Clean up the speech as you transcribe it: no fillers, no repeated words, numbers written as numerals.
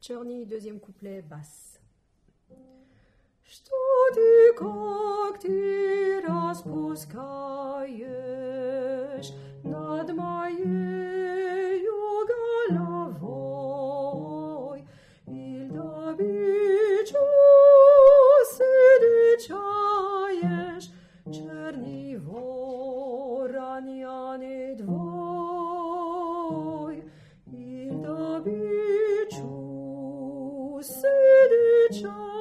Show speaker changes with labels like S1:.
S1: Czerny, deuxième couplet, basse. Что ты, как ты распускаешь над моею головой, Ильда бичу сидичаешь, черный ворон я не твой, Ильда бичу сидичаешь.